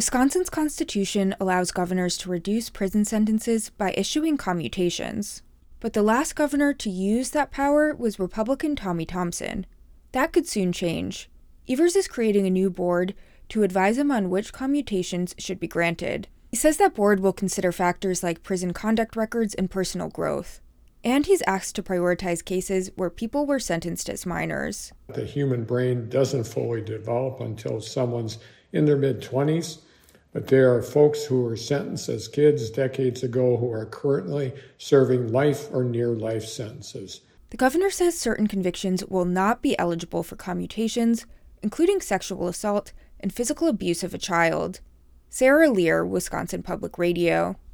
Wisconsin's constitution allows governors to reduce prison sentences by issuing commutations. But the last governor to use that power was Republican Tommy Thompson. That could soon change. Evers is creating a new board to advise him on which commutations should be granted. He says that board will consider factors like prison conduct records and personal growth. And he's asked to prioritize cases where people were sentenced as minors. The human brain doesn't fully develop until someone's in their mid-20s, but there are folks who were sentenced as kids decades ago who are currently serving life or near-life sentences. The governor says certain convictions will not be eligible for commutations, including sexual assault and physical abuse of a child. Sarah Lear, Wisconsin Public Radio.